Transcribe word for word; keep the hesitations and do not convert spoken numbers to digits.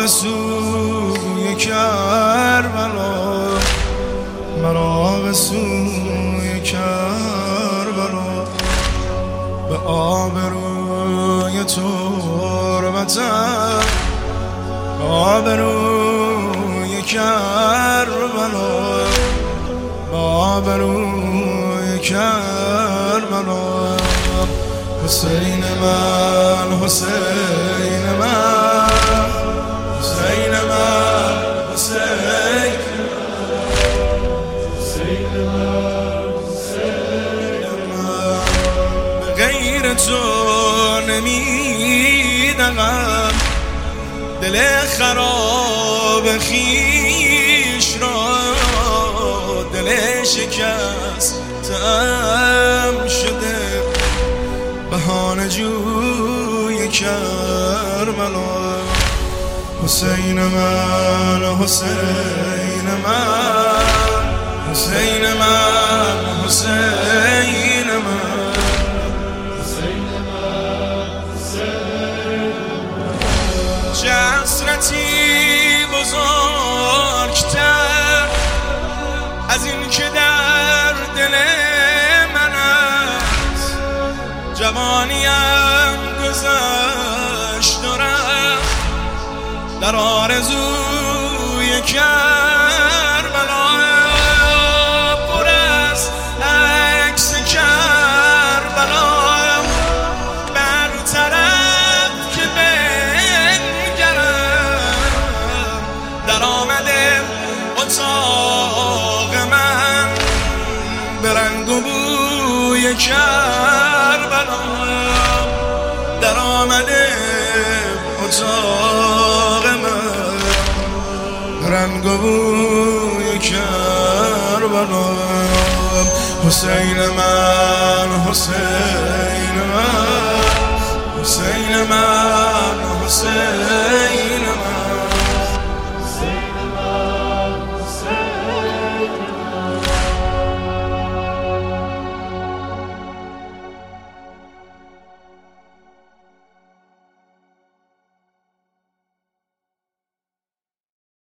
به سوی کربلا، مرا به سوی کربلا، به آبروی تربتم، به آبروی کربلا، به آبروی کربلا. حسین من، حسین من، حسین من، حسین من، به غیر تو نمیدهم دل خراب خویش را، دل شکستم شده بهانه جوی کربلا. حسین من، حسین من، حسین من، حسین من، چه حسرتی بزرگتر از این که در دل من است. جوانیم گذشت و رفت در آرزوی کربلا، پر از عکس کربلا، بر طرف که بنگرم در آمده اتاق من، به رنگ و بوی کربلا، در آمده اتاق من، رنگ و بوی کربلا. حسین من، حسین من، حسین من، حسین